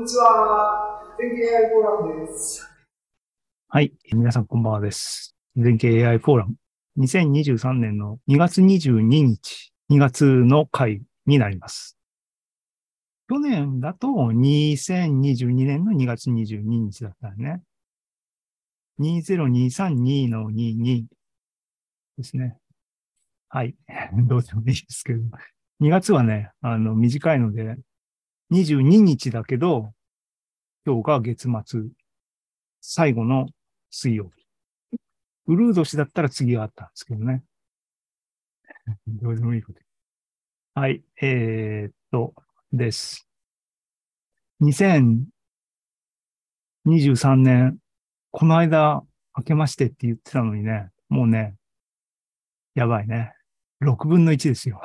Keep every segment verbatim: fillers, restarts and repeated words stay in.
にちは。全景 エーアイ フォーラムです。 はい。皆さんこんばんはです。全景 エーアイ フォーラム。にせんにじゅうさんねんのにがつにじゅうににち、にがつの回になります。去年だとにせんにじゅうにねんのにがつにじゅうににちだったよね。にせんにじゅうさんにのにじゅうにですね。はい。どうでもいいですけど。にがつはね、あの、短いので、にじゅうににちだけど、今日が月末、最後の水曜日。ウルー年だったら次があったんですけどね。どうでもいいこと。はい。えーっと、です。にせんにじゅうさんねん、この間、明けましてって言ってたのにね、もうね、やばいね。ろくぶんのいちですよ。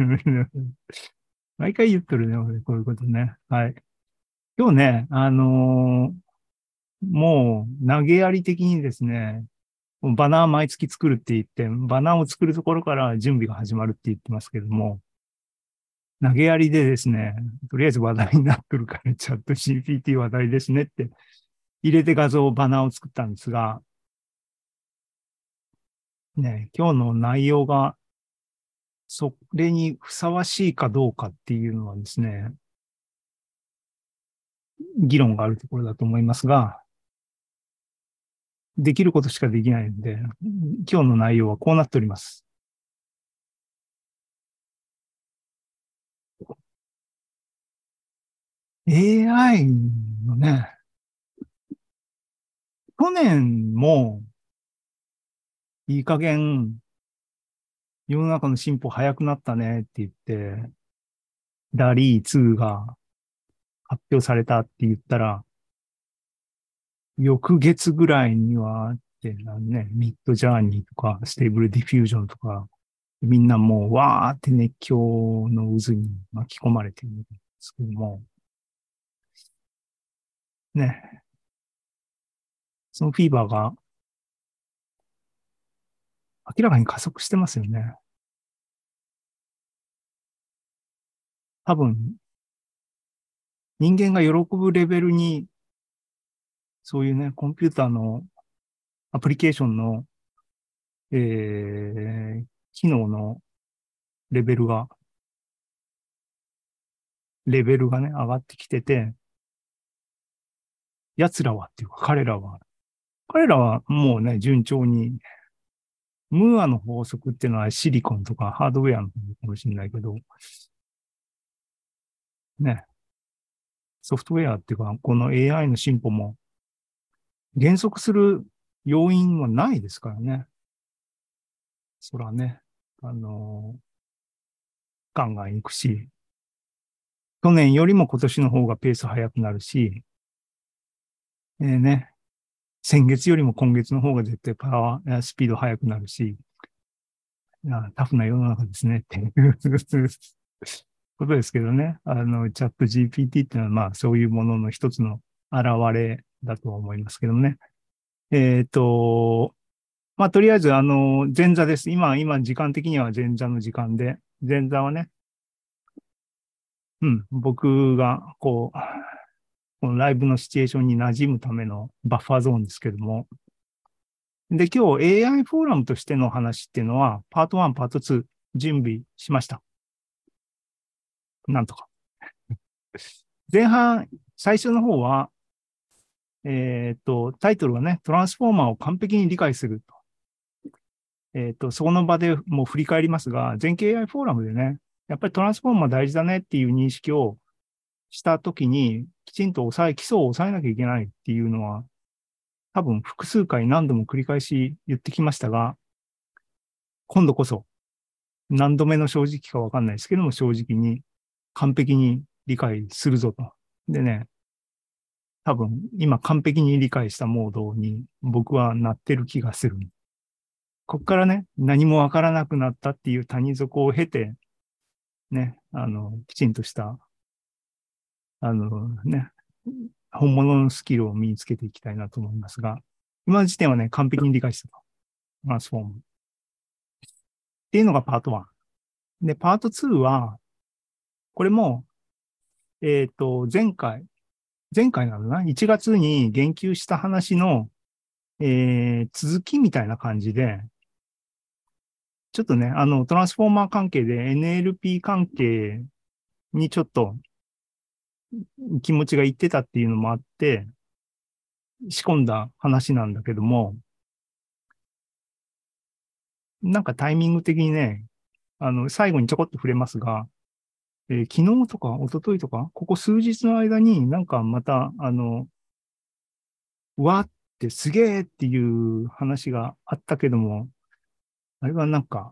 毎回言ってるね、俺、こういうことね。はい。今日ね、あのーもう、投げやり的にですね、バナー毎月作るって言って、バナーを作るところから準備が始まるって言ってますけども、投げやりでですね、とりあえず話題になってるから、チャット ジーピーティー 話題ですねって入れて画像、バナーを作ったんですが、ね、今日の内容がそれにふさわしいかどうかっていうのはですね、議論があるところだと思いますが、できることしかできないので、今日の内容はこうなっております。エーアイ のね、去年もいい加減世の中の進歩早くなったねって言って、ダリーツーが発表されたって言ったら、翌月ぐらいには、ってね、ミッドジャーニーとか、ステーブルディフュージョンとか、みんなもうわーって熱狂の渦に巻き込まれているんですけども、ね、そのフィーバーが明らかに加速してますよね。多分、人間が喜ぶレベルに、そういうね、コンピューターのアプリケーションの、えー、機能のレベルが、レベルがね、上がってきてて、奴らはっていうか、彼らは、彼らはもうね、順調に、ムーアの法則っていうのはシリコンとかハードウェアの方かもしれないけど、ね、ソフトウェアっていうか、この エーアイ の進歩も減速する要因はないですからね。そらね、あのーガンガン行くし、去年よりも今年の方がペース速くなるし、えー、ね、先月よりも今月の方が絶対パワー、スピード速くなるし、タフな世の中ですねっていうことですけどね。あの、チャット ジーピーティー っていうのはまあそういうものの一つの現れだと思いますけどもね。えっと、まあ、とりあえず、あの、前座です。今、今、時間的には前座の時間で、前座はね、うん、僕が、こう、このライブのシチュエーションに馴染むためのバッファーゾーンですけども。で、今日 エーアイ フォーラムとしての話っていうのは、パートワン、パートツー、準備しました。なんとか。前半、最初の方は、えっと、タイトルはね、トランスフォーマーを完璧に理解すると。えっと、そこの場でもう振り返りますが、全景 エーアイ フォーラムでね、やっぱりトランスフォーマー大事だねっていう認識をしたときに、きちんと抑え、基礎を抑えなきゃいけないっていうのは、多分複数回何度も繰り返し言ってきましたが、今度こそ何度目の正直かわかんないですけども、正直に完璧に理解するぞと。でね、多分今完璧に理解したモードに僕はなってる気がする。こっからね、何もわからなくなったっていう谷底を経て、ね、あの、きちんとした、あのね、本物のスキルを身につけていきたいなと思いますが、今の時点はね、完璧に理解したと。トランスフォーム。っていうのがパートワン。で、パートツーは、これも、えっと、前回、 前回なのな、いちがつに言及した話の、えー続きみたいな感じで、ちょっとね、あの、トランスフォーマー関係で エヌエルピー 関係にちょっと気持ちがいってたっていうのもあって、仕込んだ話なんだけども、なんかタイミング的にね、あの、最後にちょこっと触れますが、えー昨日とか一昨日とか、ここ数日の間になんかまた、あの、わーってすげーっていう話があったけども、あれはなんか、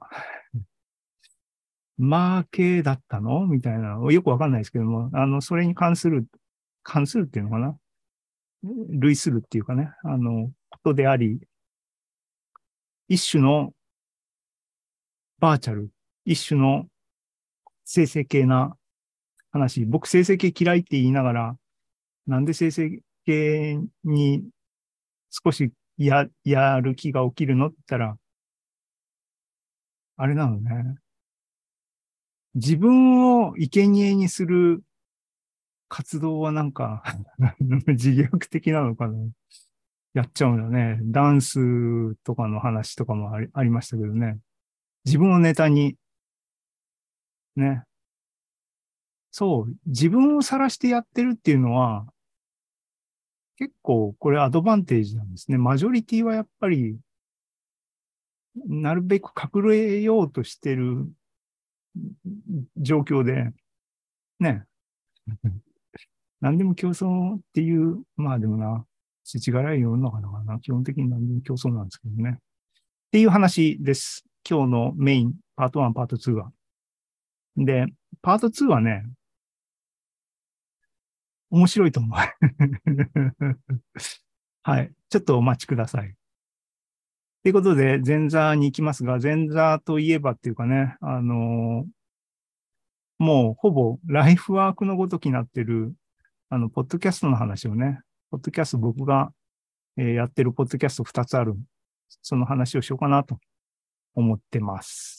マーケーだったのみたいな、よくわかんないですけども、あの、それに関する、関するっていうのかな類するっていうかね、あの、ことであり、一種のバーチャル、一種の生成系な話。僕、生成系嫌いって言いながら、なんで生成系に少しや、やる気が起きるのって言ったら、あれなのね。自分を生贄にする活動はなんか自虐的なのかな。やっちゃうんだね。ダンスとかの話とかもあり、ありましたけどね。自分をネタに、ね。そう、自分を晒してやってるっていうのは、結構これアドバンテージなんですね。マジョリティはやっぱり、なるべく隠れようとしてる状況で、ね。何でも競争っていう、まあでもな、世知辛い世の中だからな、基本的に何でも競争なんですけどね。っていう話です。今日のメイン、パートワン、パートツーは。で、パートツーはね、面白いと思う。はい。ちょっとお待ちください。ということで、前座に行きますが、前座といえばっていうかね、あのーもうほぼライフワークのごときになってる、あの、ポッドキャストの話をね、ポッドキャスト僕が、えーやってるポッドキャストふたつある。その話をしようかなと思ってます。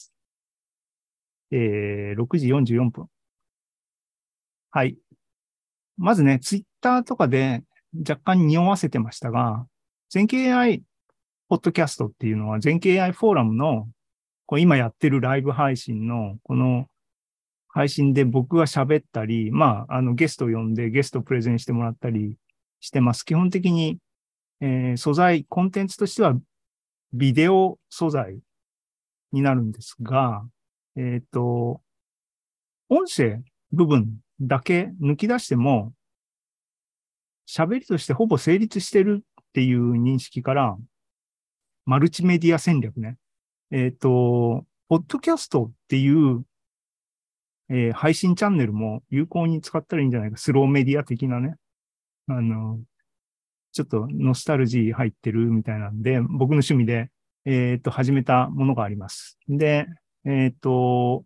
えー、ろくじよんじゅうよんぷん。はい。まずね、ツイッターとかで若干匂わせてましたが、全景 エーアイ ポッドキャストっていうのは全景 エーアイ フォーラムのこう今やってるライブ配信のこの配信で僕が喋ったり、まあ、あのゲストを呼んでゲストをプレゼンしてもらったりしてます。基本的に、えー素材、コンテンツとしてはビデオ素材になるんですが、えっと、音声部分だけ抜き出しても、喋りとしてほぼ成立してるっていう認識から、マルチメディア戦略ね。えっと、ポッドキャストっていう、えー配信チャンネルも有効に使ったらいいんじゃないか。スローメディア的なね。あの、ちょっとノスタルジー入ってるみたいなんで、僕の趣味で、えっと、始めたものがあります。で、えっと、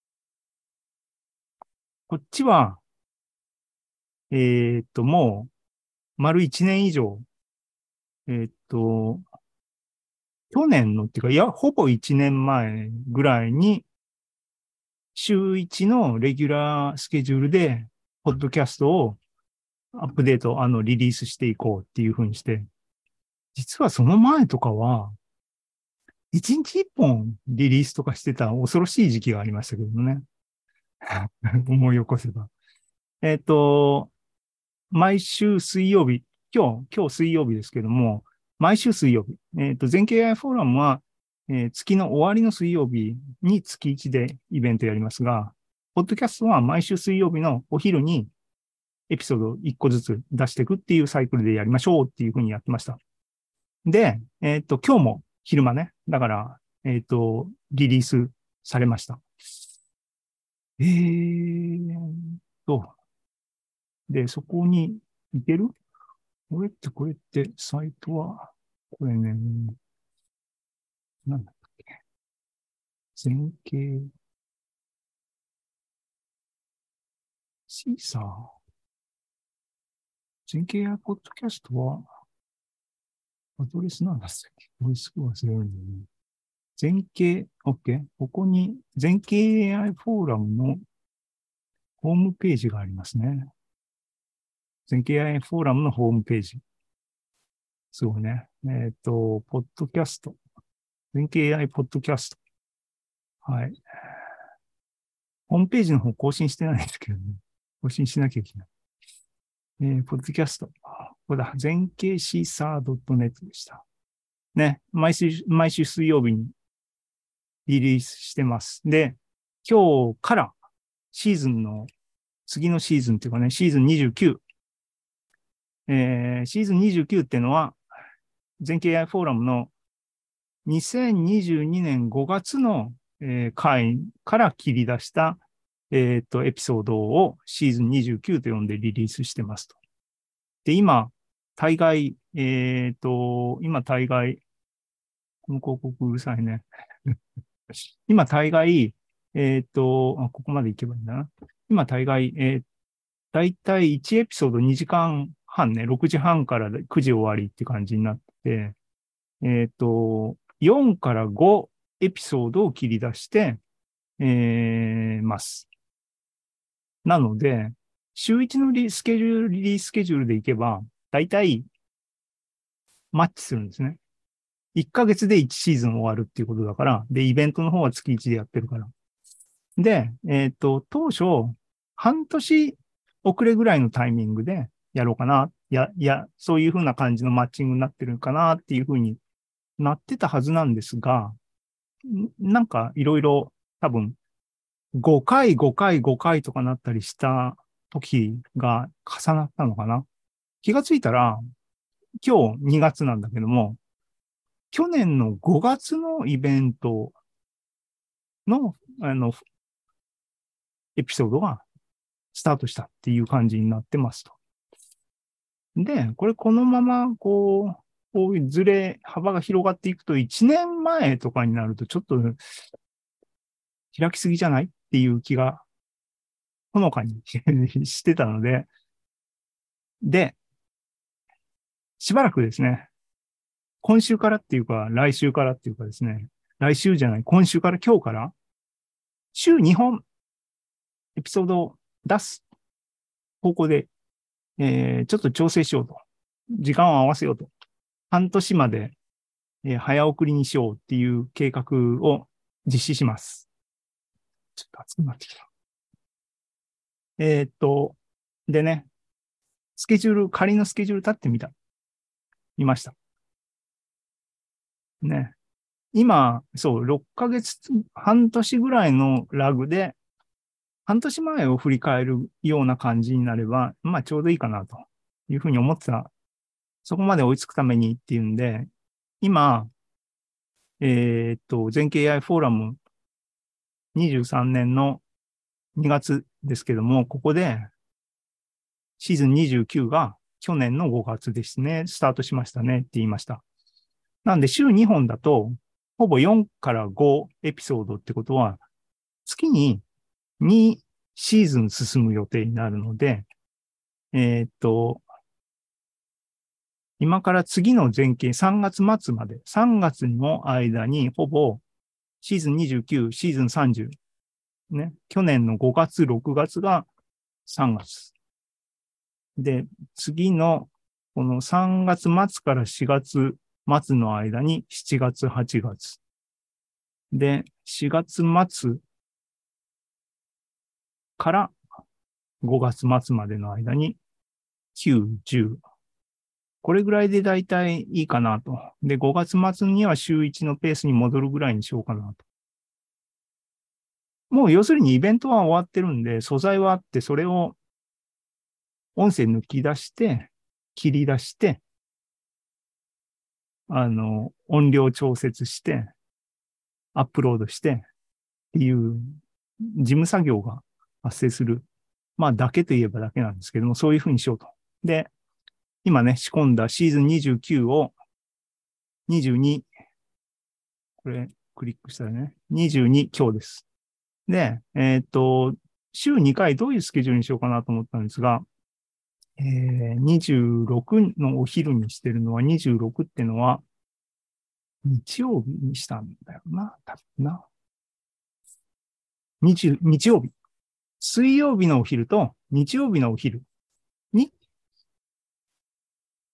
こっちは、えっと、もう、丸一年以上、えっと、去年のっていうか、いや、ほぼ一年前ぐらいに、週一のレギュラースケジュールで、ポッドキャストをアップデート、あの、リリースしていこうっていうふうにして、実はその前とかは、一日一本リリースとかしてた恐ろしい時期がありましたけどね。思い起こせば。えっと、毎週水曜日、今日、今日水曜日ですけども、毎週水曜日、えっと、全景 エーアイ フォーラムは、えー月の終わりの水曜日に月いちでイベントやりますが、ポッドキャストは毎週水曜日のお昼にエピソードいっこずつ出していくっていうサイクルでやりましょうっていうふうにやってました。で、えっと、今日も昼間ね、だから、えっと、リリースされました。えーと、で、そこに行けるこれって、これって、サイトは、これね、なんだっけ、全景、シーサー、全景 エーアイ ポッドキャストは、アドレスなんだっけこれすぐ忘れるんだよね。全景、OK。ここに、全景 エーアイ フォーラムのホームページがありますね。 全景 エーアイ フォーラムのホームページ。すごいね。えっと、ポッドキャスト。全景 エーアイ ポッドキャスト。はい。ホームページの方更新してないんですけどね。更新しなきゃいけない。えー、ポッドキャスト。ここだ。全景シーサー ドットネット でした。ね。毎週、毎週水曜日にリリースしてます。で、今日からシーズンの、次のシーズンっていうかね、シーズンにじゅうきゅう。えー、シーズンにじゅうきゅうっていうのは、全景 エーアイ フォーラムのにせんにじゅうにねんごがつの、えー、回から切り出した、えっと、エピソードをシーズンにじゅうきゅうと呼んでリリースしてますと。で、今、大概、えっと、今大概、この広告うるさいね。今大概、えっと、あ、ここまで行けばいいんだな。今大概、えー、だいたいいちエピソードにじかんはんね、ろくじはんからくじ終わりって感じになって、えっと、よんからごエピソードを切り出して、えー、ます。なので、週いちのリスケジュール、リリーススケジュールでいけば、だいたいマッチするんですね。いっかげつでいちシーズン終わるっていうことだから、で、イベントの方は月いちでやってるから。で、えっと、当初、半年遅れぐらいのタイミングでやろうかな。や、いや、そういうふうな感じのマッチングになってるかなっていうふうになってたはずなんですが、なんかいろいろ多分ごかい、ごかい、ごかいとかなったりした時が重なったのかな。気がついたら、今日にがつなんだけども、去年のごがつのイベントの、あの、エピソードがスタートしたっていう感じになってますと。で、これこのまま、こう、こういうずれ、幅が広がっていくと、いちねんまえとかになると、ちょっと開きすぎじゃないっていう気が、ほのかにしてたので、で、しばらくですね、今週からっていうか、来週からっていうかですね、来週じゃない、今週から今日から、週にほんエピソードを出す方向で、えー、ちょっと調整しようと。時間を合わせようと。半年まで、えー、早送りにしようっていう計画を実施します。ちょっと熱くなってきた。えー、っと、でね、スケジュール、仮のスケジュール立ってみた。見ました。ね。今、そう、ろっかげつ、半年ぐらいのラグで、半年前を振り返るような感じになれば、まあちょうどいいかなというふうに思ってた。そこまで追いつくためにっていうんで、今、えーっと、全景 エーアイ フォーラムにじゅうさんねんのにがつですけども、ここでシーズンにじゅうきゅうが去年のごがつですね、スタートしましたねって言いました。なんで週にほんだと、ほぼよんからごエピソードってことは、月ににシーズン進む予定になるので、えーっと、今から次の前景さんがつ末まで、さんがつの間にほぼシーズンにじゅうきゅう、シーズンさんじゅう、ね、去年のごがつ、ろくがつがさんがつ。で、次のこのさんがつ末からしがつ末の間にしちがつ、はちがつ。で、しがつ末からごがつ末までの間にきゅう、じゅう。これぐらいでだいたいいいかなと。で、ごがつ末には週いちのペースに戻るぐらいにしようかなと。もう要するにイベントは終わってるんで、素材はあって、それを音声抜き出して、切り出して、あの、音量調節して、アップロードしてっていう事務作業が発生する。まあ、だけといえばだけなんですけども、そういうふうにしようと。で、今ね、仕込んだシーズンにじゅうきゅうをにじゅうに、これ、クリックしたらね、にじゅうに今日です。で、えーっと、週にかいどういうスケジュールにしようかなと思ったんですが、えー、にじゅうろくのお昼にしてるのは、にじゅうろくってのは、日曜日にしたんだよな、多分な。日、日曜日。水曜日のお昼と日曜日のお昼に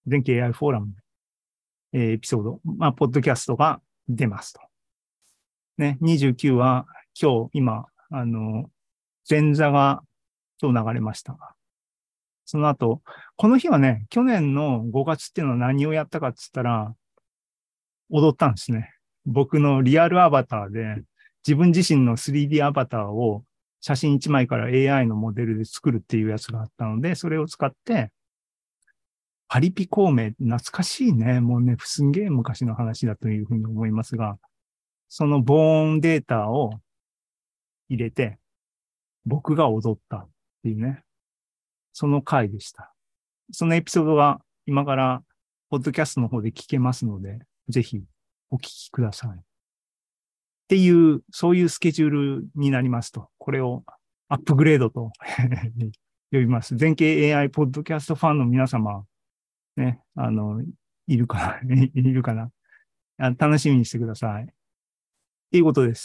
電気 エーアイ フォーラム、えーエピソード、まあ、ポッドキャストが出ますと。ね、にじゅうきゅうは今日、今、あの、前座が今日流れました。その後、この日はね、去年のごがつっていうのは何をやったかって言ったら、踊ったんですね。僕のリアルアバターで、自分自身の スリーディー アバターを写真いちまいから エーアイ のモデルで作るっていうやつがあったので、それを使って、パリピ孔明、懐かしいね。もうね、すんげえ昔の話だというふうに思いますが、そのボーンデータを入れて、僕が踊ったっていうね、その回でした。そのエピソードが今から、ポッドキャストの方で聞けますので、ぜひお聞きください。っていう、そういうスケジュールになりますと、これをアップグレードと呼びます。全景 エーアイ ポッドキャストファンの皆様、ね、あの、いるかないるかなあ楽しみにしてください。っていうことです。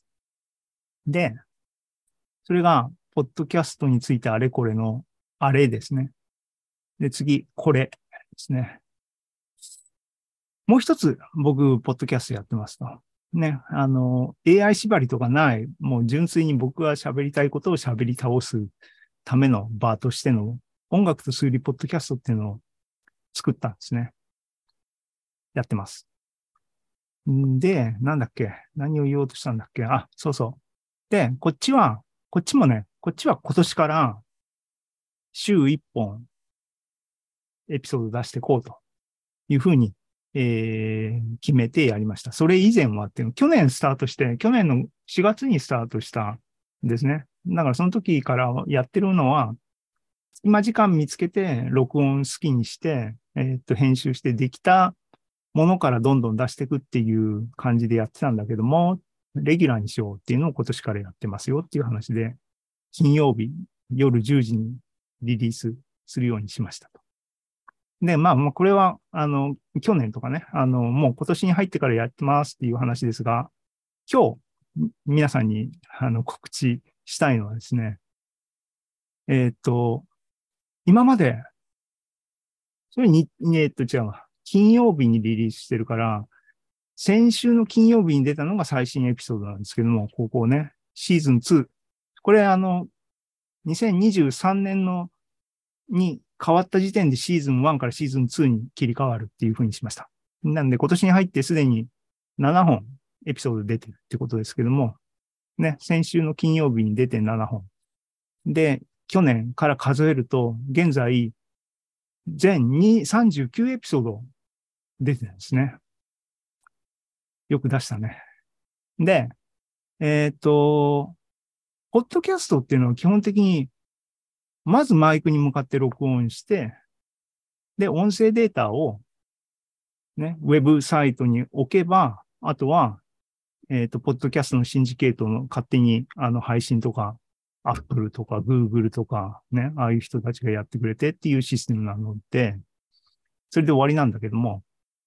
で、それが、ポッドキャストについてあれこれのあれですね。で、次、これですね。もう一つ、僕、ポッドキャストやってますと。ね、あの、エーアイ 縛りとかない、もう純粋に僕が喋りたいことを喋り倒すための場としての音楽と数理ポッドキャストっていうのを作ったんですね。やってます。んで、なんだっけ何を言おうとしたんだっけあ、そうそう。で、こっちは、こっちもね、こっちは今年から週いっぽんエピソード出していこうというふうに、えー、決めてやりました。それ以前はっていうの、去年スタートして、去年のしがつにスタートしたんですね。だからその時からやってるのは、今時間見つけて、録音好きにして、えーっと、編集してできたものからどんどん出していくっていう感じでやってたんだけども、レギュラーにしようっていうのを今年からやってますよっていう話で、金曜日夜じゅうじにリリースするようにしましたと。で、まあ、もうこれは、あの、去年とかね、あの、もう今年に入ってからやってますっていう話ですが、今日、皆さんに、あの、告知したいのはですね、えーっと、今まで、それに、えーっと、違うわ。金曜日にリリースしてるから、先週の金曜日に出たのが最新エピソードなんですけども、ここね、シーズンツー。これあの、にせんにじゅうさんねんのに変わった時点でシーズンワンからシーズンツーに切り替わるっていう風にしました。なんで今年に入ってすでにななほんエピソード出てるってことですけども、ね、先週の金曜日に出てななほん。で、去年から数えると、現在、全にさんじゅうきゅうエピソード出てるんですね。よく出したね。で、えっと、ポッドキャストっていうのは基本的に、まずマイクに向かって録音して、で、音声データをね、ウェブサイトに置けば、あとは、えっと、ポッドキャストのシンジケートの勝手にあの配信とか、Apple とか Google とかね、ああいう人たちがやってくれてっていうシステムなので、それで終わりなんだけども、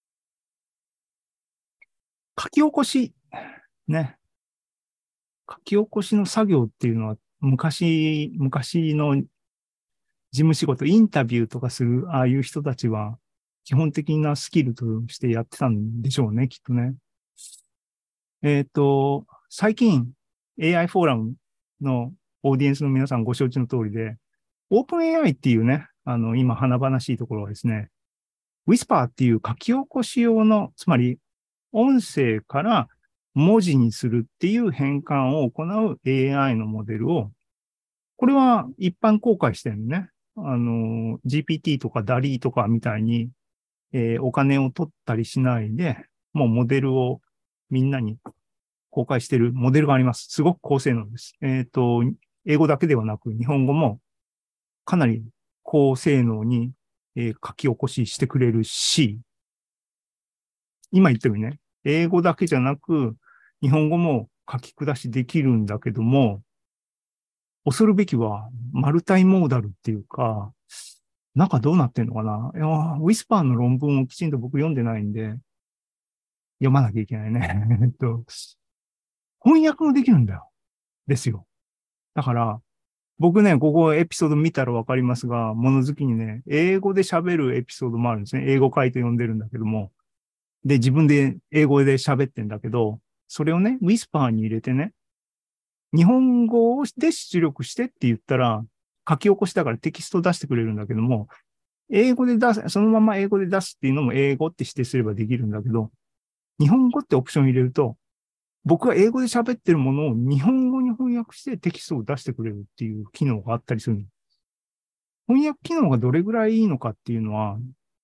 書き起こし、ね、書き起こしの作業っていうのは昔、昔の事務仕事、インタビューとかするああいう人たちは基本的なスキルとしてやってたんでしょうね、きっとね。えっと、最近 エーアイ フォーラムのオーディエンスの皆さんご承知の通りで、オープン エーアイ っていうね、あの、今華々しいところはですね、Whisper っていう書き起こし用の、つまり音声から文字にするっていう変換を行う エーアイ のモデルを、これは一般公開してるのね。あの、ジーピーティー とか ダリー とかみたいに、えーお金を取ったりしないで、もうモデルをみんなに公開しているモデルがあります。すごく高性能です。えっと、英語だけではなく、日本語もかなり高性能に、えー書き起こししてくれるし、今言ったようにね、英語だけじゃなく、日本語も書き下しできるんだけども、恐るべきはマルタイモーダルっていうか、なんかどうなってんのかな。いや、ウィスパーの論文をきちんと僕読んでないんで、読まなきゃいけないね。えっと、翻訳もできるんだよ。ですよ。だから、 僕ね、ここエピソード見たらわかりますが、物好きにね、英語で喋るエピソードもあるんですね。英語書いて読んでるんだけども。で、自分で英語で喋ってんだけど、それをね、ウィスパーに入れてね、日本語で出力してって言ったら、書き起こしだからテキスト出してくれるんだけども、英語で出す、そのまま英語で出すっていうのも英語って指定すればできるんだけど、日本語ってオプション入れると、僕が英語で喋ってるものを日本語に翻訳してテキストを出してくれるっていう機能があったりする。翻訳機能がどれぐらいいいのかっていうのは、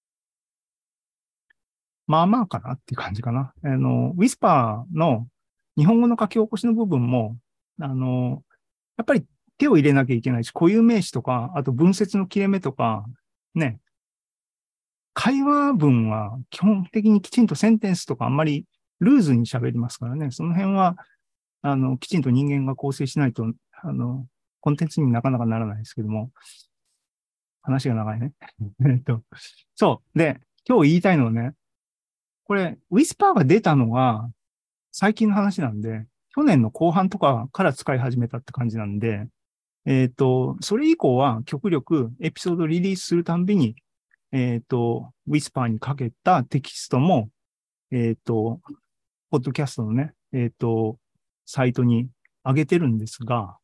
まあまあかなっていう感じかな。あの、ウィスパーの日本語の書き起こしの部分も、あの、やっぱり手を入れなきゃいけないし、固有名詞とか、あと文節の切れ目とか、ね、会話文は基本的にきちんとセンテンスとかあんまりルーズに喋りますからね、その辺は、あの、きちんと人間が構成しないと、あの、コンテンツになかなかならないですけども、話が長いね。えっと、そう。で、今日言いたいのはね、これ、ウィスパーが出たのが最近の話なんで、去年の後半とかから使い始めたって感じなんで、えっと、それ以降は極力エピソードリリースするたんびに、えっと、ウィスパーにかけたテキストも、えっと、ポッドキャストのね、えっと、サイトに上げてるんですが、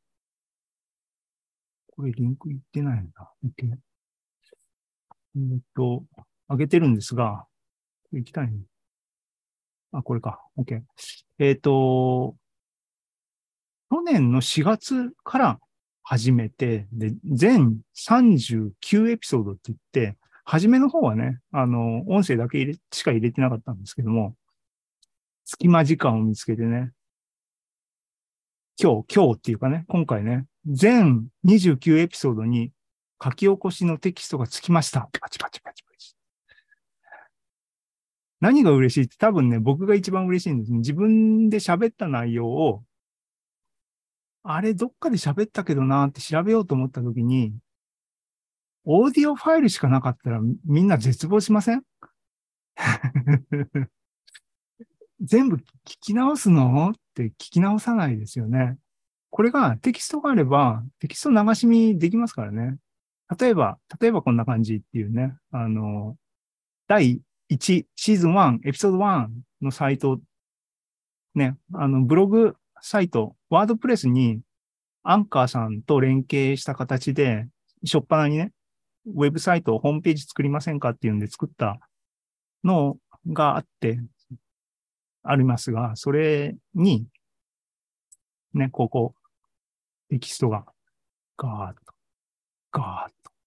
これリンクいってないんだ。OK。えっと、上げてるんですが、行きたいね。あ、これか。OK。えっと、去年のしがつから始めて、で、全さんじゅうきゅうエピソードって言って、初めの方はね、あの、音声だけ入れしか入れてなかったんですけども、隙間時間を見つけてね、今日、今日っていうかね、今回ね、全にじゅうきゅうエピソードに書き起こしのテキストがつきました。パチパチパチパチ。何が嬉しいって多分ね、僕が一番嬉しいんです。自分で喋った内容を、あれどっかで喋ったけどなって調べようと思った時に、オーディオファイルしかなかったらみんな絶望しません？全部聞き直すのって聞き直さないですよね。これがテキストがあれば、テキスト流し見できますからね。例えば、例えばこんな感じっていうね、あの、だいいちシーズンいち、エピソードいちのサイト、ね、あの、ブログサイト、ワードプレスにアンカーさんと連携した形で、しょっぱなにね、ウェブサイト、ホームページ作りませんかっていうんで作ったのがあって、ありますが、それに、ね、ここ、テキストがガーッと、ガーッと。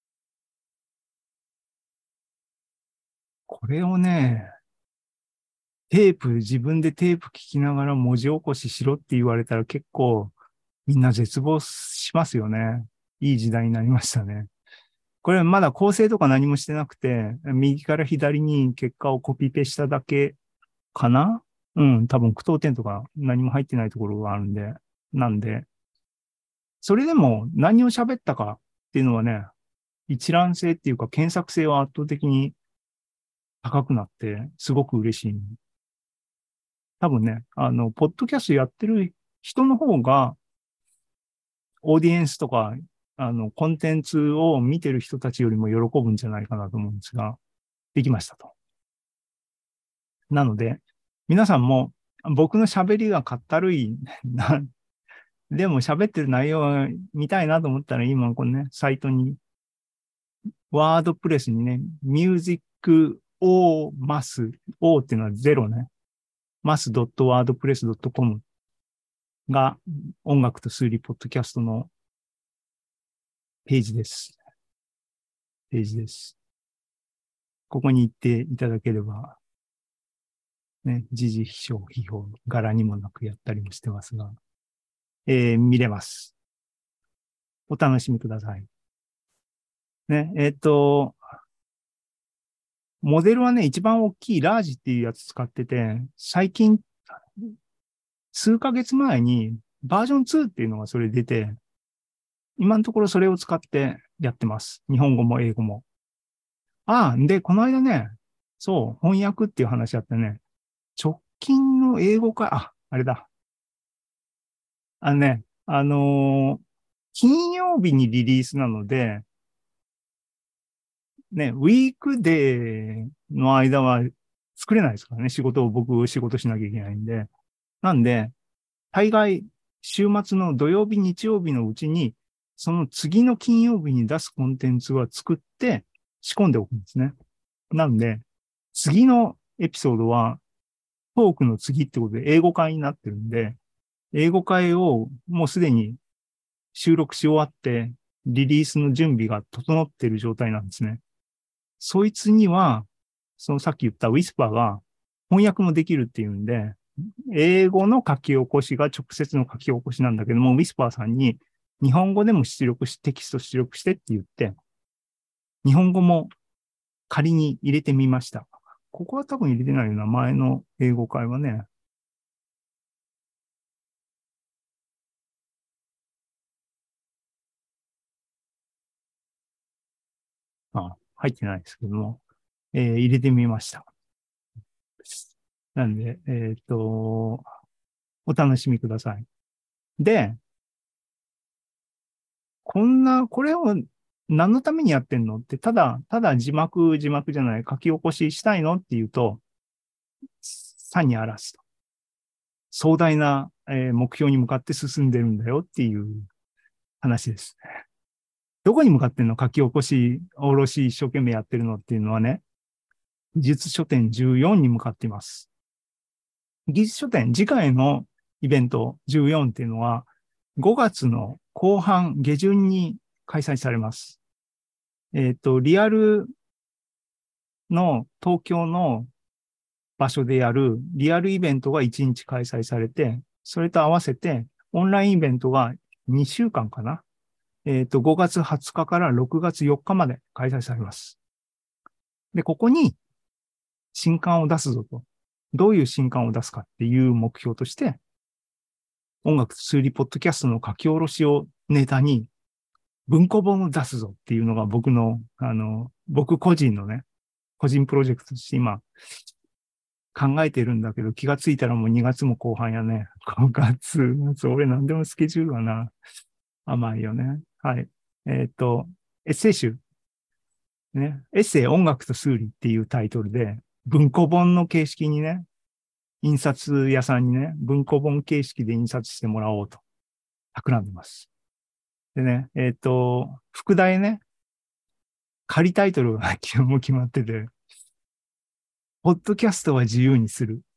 これをね、テープ、自分でテープ聞きながら文字起こししろって言われたら結構みんな絶望しますよね。いい時代になりましたね。これまだ構成とか何もしてなくて、右から左に結果をコピペしただけかな。うん、多分句読点とか何も入ってないところがあるんで、なんで、それでも何を喋ったかっていうのはね、一覧性っていうか検索性は圧倒的に高くなって、すごく嬉しい。多分ね、あの、ポッドキャストやってる人の方が、オーディエンスとか、あの、コンテンツを見てる人たちよりも喜ぶんじゃないかなと思うんですが、できましたと。なので、皆さんも僕の喋りがかったるいな、でも喋ってる内容が見たいなと思ったら、今このね、サイトに、ワードプレスにね、ミュージックオーマス、O っていうのはゼロね、マス ドットワードプレスドットコム が音楽と数理ポッドキャストのページです。ページです。ここに行っていただければ、ね、時事批評、批評、柄にもなくやったりもしてますが、えー、見れます。お楽しみください。ね、えっと、モデルはね、一番大きいラージっていうやつ使ってて、最近、数ヶ月前にバージョンツーっていうのがそれ出て、今のところそれを使ってやってます。日本語も英語も。ああ、で、この間ね、そう、翻訳っていう話あってね、直近の英語か、あ、あれだ。あのね、あのー金曜日にリリースなので、ね、ウィークデーの間は作れないですからね。仕事を、僕仕事しなきゃいけないんで。なんで、大概、週末の土曜日、日曜日のうちに、その次の金曜日に出すコンテンツは作って仕込んでおくんですね。なんで、次のエピソードは、トークの次ってことで英語会になってるんで、英語会をもうすでに収録し終わって、リリースの準備が整っている状態なんですね。そいつには、そのさっき言ったウィスパーが翻訳もできるっていうんで、英語の書き起こしが直接の書き起こしなんだけども、ウィスパーさんに日本語でも出力し、テキスト出力してって言って、日本語も仮に入れてみました。ここは多分入れてないような、前の英語会はね。あ、入ってないですけども、えー入れてみました。なんで、えっと、お楽しみください。で、こんな、これを何のためにやってんのって、ただ、ただ字幕、字幕じゃない、書き起こししたいのっていうと、さにあらずと。壮大な、えー目標に向かって進んでるんだよっていう話です。どこに向かってんの？書き起こし、おろし一生懸命やってるのっていうのはね、技術書店じゅうよんに向かっています。技術書店、次回のイベントじゅうよんっていうのは、ごがつの後半、下旬に開催されます。えっと、リアルの東京の場所でやるリアルイベントがいちにち開催されて、それと合わせてオンラインイベントがにしゅうかんかな。えっと、ごがつはつかからろくがつよっかまで開催されます。で、ここに新刊を出すぞと。どういう新刊を出すかっていう目標として、音楽数理ポッドキャストの書き下ろしをネタに文庫本を出すぞっていうのが僕の、あの、僕個人のね、個人プロジェクトとして今考えてるんだけど、気がついたらもうにがつも後半やね。ごがつ、俺何でもスケジュールはな、甘いよね。はい。えっと、エッセイ集。ね。エッセイ音楽と数理っていうタイトルで、文庫本の形式にね、印刷屋さんにね、文庫本形式で印刷してもらおうと、企んでます。でね、えっと、副題ね、仮タイトルがもう決まってて、ポッドキャストは自由にする。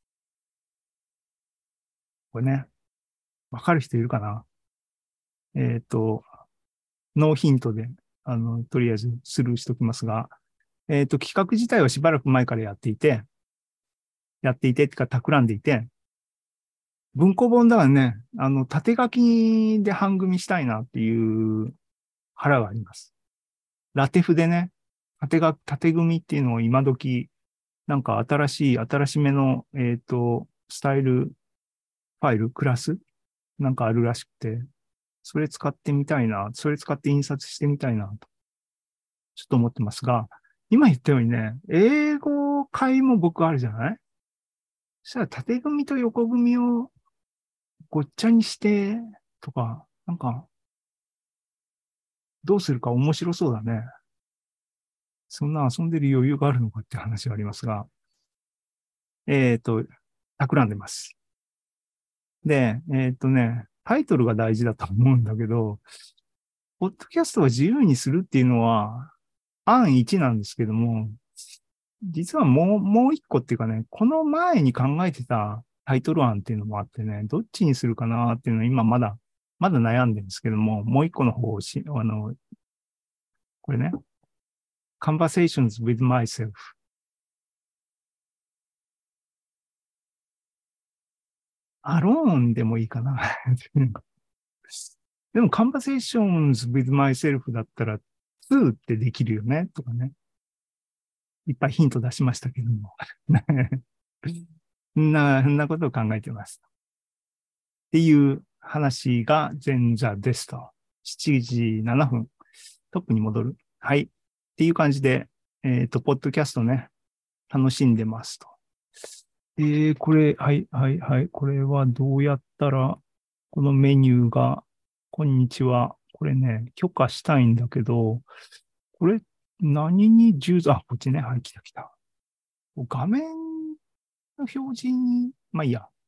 これね、わかる人いるかな？えっと、ノーヒントで、あの、とりあえずスルーしときますが、えっと、企画自体はしばらく前からやっていて、やっていて、ってか、企んでいて、文庫本だからね、あの、縦書きで半組したいなっていう腹があります。ラテフでね、縦が、縦組っていうのを今時、なんか新しい、新しめの、えっと、スタイルファイル、クラスなんかあるらしくて、それ使ってみたいな、それ使って印刷してみたいなと、ちょっと思ってますが、今言ったようにね、英語会も僕あるじゃない？そしたら縦組と横組をごっちゃにしてとか、なんか、どうするか面白そうだね。そんな遊んでる余裕があるのかって話がありますが、えっと、企んでます。で、えっとね、タイトルが大事だと思うんだけど、ポッドキャストを自由にするっていうのは、案いちなんですけども、実はもう、もう一個っていうかね、この前に考えてたタイトル案っていうのもあってね、どっちにするかなっていうのは今まだ、まだ悩んでるんですけども、もう一個の方をし、あの、これね、conversations with myself。アローンでもいいかな。でも conversations with myself だったらツーってできるよねとかね。いっぱいヒント出しましたけども。そんな、そんなことを考えてます。っていう話が前座ですと。しちじななふん。トップに戻る。はい。っていう感じで、えっと、ポッドキャストね、楽しんでますと。えー、これ、はい、はい、はい。これはどうやったら、このメニューが、こんにちは。 これね、許可したいんだけど、これ何に従属、あ、こっちね。はい、来た来た。画面の表示に、まあいいや。